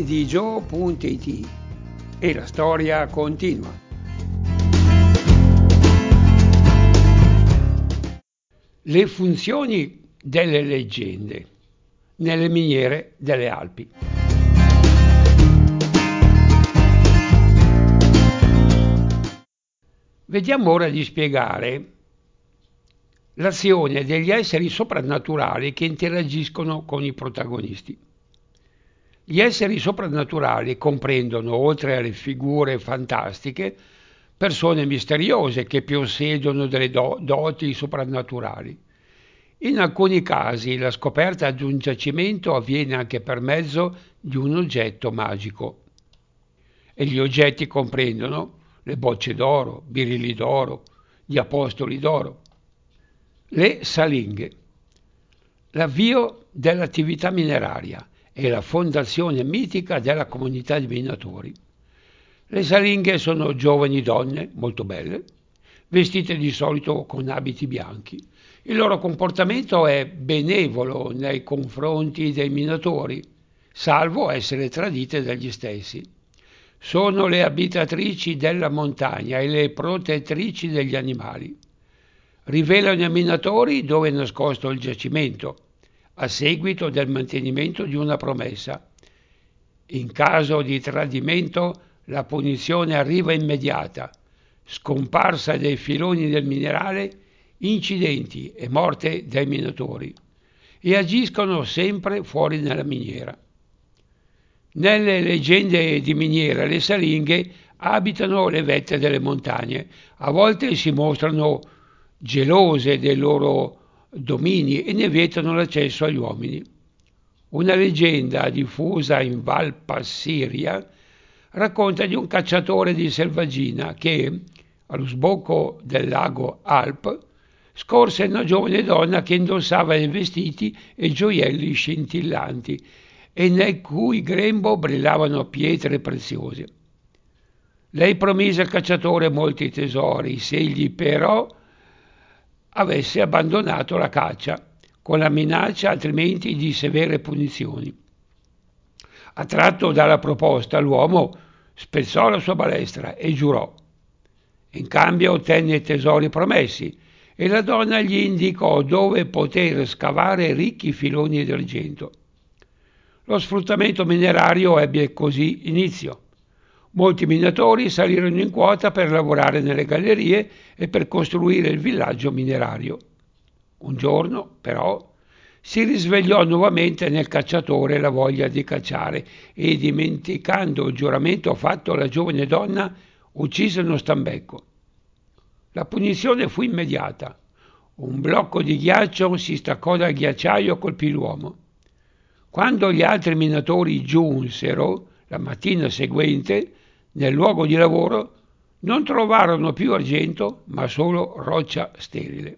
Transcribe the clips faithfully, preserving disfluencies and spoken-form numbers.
di gio punto it e la storia continua. Le funzioni delle leggende nelle miniere delle Alpi. Vediamo ora di spiegare l'azione degli esseri soprannaturali che interagiscono con i protagonisti. Gli esseri soprannaturali comprendono, oltre alle figure fantastiche, persone misteriose che possiedono delle do- doti soprannaturali. In alcuni casi la scoperta di un giacimento avviene anche per mezzo di un oggetto magico. E gli oggetti comprendono le bocce d'oro, birilli d'oro, gli apostoli d'oro. Le salinghe. L'avvio dell'attività mineraria e la fondazione mitica della comunità di minatori. Le salinghe sono giovani donne, molto belle, vestite di solito con abiti bianchi. Il loro comportamento è benevolo nei confronti dei minatori, salvo essere tradite dagli stessi. Sono le abitatrici della montagna e le protettrici degli animali. Rivelano ai minatori dove è nascosto il giacimento, a seguito del mantenimento di una promessa. In caso di tradimento, la punizione arriva immediata: scomparsa dei filoni del minerale, incidenti e morte dei minatori, e agiscono sempre fuori dalla miniera. Nelle leggende di miniera le salinghe abitano le vette delle montagne, a volte si mostrano gelose dei loro domini e ne vietano l'accesso agli uomini. Una leggenda diffusa in Val Passiria racconta di un cacciatore di selvaggina che, allo sbocco del lago Alp, scorse una giovane donna che indossava vestiti e gioielli scintillanti e nel cui grembo brillavano pietre preziose. Lei promise al cacciatore molti tesori se egli però avesse abbandonato la caccia, con la minaccia altrimenti di severe punizioni. Attratto dalla proposta, l'uomo spezzò la sua balestra e giurò. In cambio ottenne i tesori promessi e la donna gli indicò dove poter scavare ricchi filoni d'argento. Lo sfruttamento minerario ebbe così inizio. Molti minatori salirono in quota per lavorare nelle gallerie e per costruire il villaggio minerario. Un giorno, però, si risvegliò nuovamente nel cacciatore la voglia di cacciare e, dimenticando il giuramento fatto alla giovane donna, uccise uno stambecco. La punizione fu immediata. Un blocco di ghiaccio si staccò dal ghiacciaio e colpì l'uomo. Quando gli altri minatori giunsero, la mattina seguente, nel luogo di lavoro, non trovarono più argento, ma solo roccia sterile.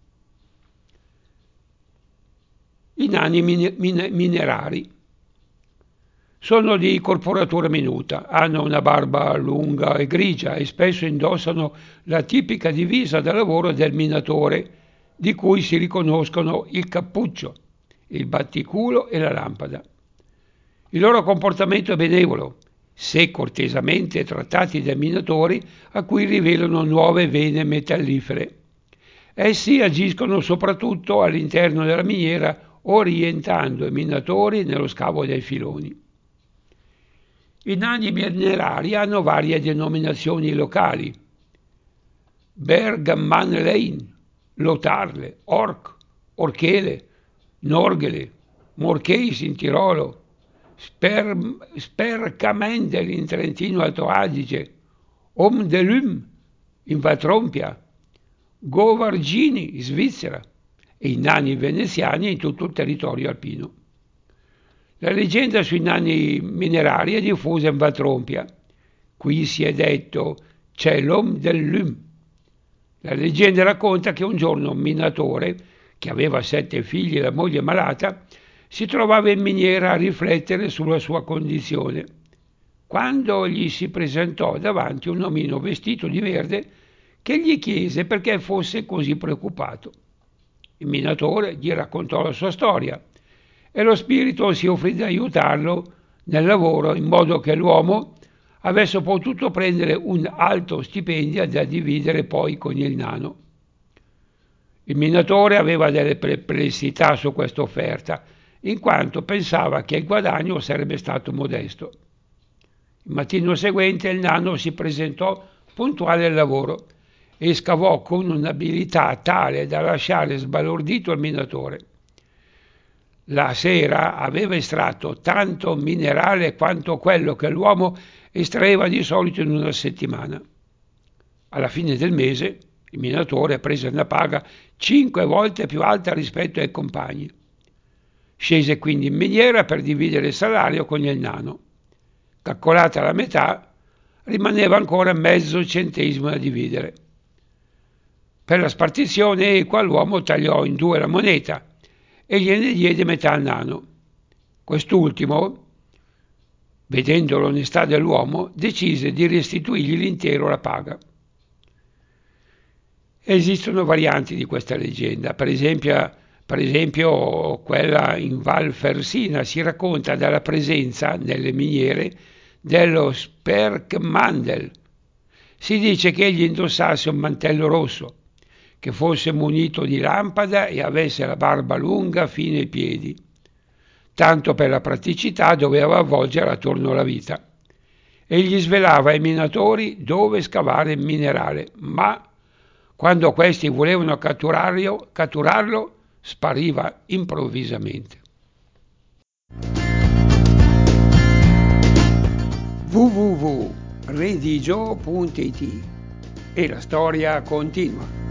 I nani min- min- minerari sono di corporatura minuta, hanno una barba lunga e grigia e spesso indossano la tipica divisa da lavoro del minatore, di cui si riconoscono il cappuccio, il batticulo e la lampada. Il loro comportamento è benevolo, se cortesemente trattati dai minatori a cui rivelano nuove vene metallifere. Essi agiscono soprattutto all'interno della miniera, orientando i minatori nello scavo dei filoni. I nani minerari hanno varie denominazioni locali: Bergmannlein, Lotarle, Ork, Orchele, Norgele, Morcheis in Tirolo, Sper, Sperkamendel in Trentino Alto Adige, Omdelum in Valtrompia, Govargini in Svizzera e i nani veneziani in tutto il territorio alpino. La leggenda sui nani minerari è diffusa in Valtrompia. Qui si è detto c'è l'Om del Lum. La leggenda racconta che un giorno un minatore, che aveva sette figli e la moglie malata, si trovava in miniera a riflettere sulla sua condizione, quando gli si presentò davanti un omino vestito di verde che gli chiese perché fosse così preoccupato. Il minatore gli raccontò la sua storia e lo spirito si offrì di aiutarlo nel lavoro in modo che l'uomo avesse potuto prendere un alto stipendio da dividere poi con il nano. Il minatore aveva delle perplessità su questa offerta, in quanto pensava che il guadagno sarebbe stato modesto. Il mattino seguente il nano si presentò puntuale al lavoro e scavò con un'abilità tale da lasciare sbalordito il minatore. La sera aveva estratto tanto minerale quanto quello che l'uomo estraeva di solito in una settimana. Alla fine del mese il minatore prese una paga cinque volte più alta rispetto ai compagni. Scese quindi in miniera per dividere il salario con il nano. Calcolata la metà, rimaneva ancora mezzo centesimo da dividere. Per la spartizione equa l'uomo tagliò in due la moneta e gliene diede metà al nano. Quest'ultimo, vedendo l'onestà dell'uomo, decise di restituirgli l'intero la paga. Esistono varianti di questa leggenda, per esempio, per esempio quella in Val Fersina si racconta della presenza nelle miniere dello Sperkmandel. Si dice che egli indossasse un mantello rosso, che fosse munito di lampada e avesse la barba lunga fino ai piedi. Tanto per la praticità doveva avvolgere attorno alla vita. Egli svelava ai minatori dove scavare il minerale, ma quando questi volevano catturarlo, catturarlo spariva improvvisamente. w w w punto redigio punto it e la storia continua.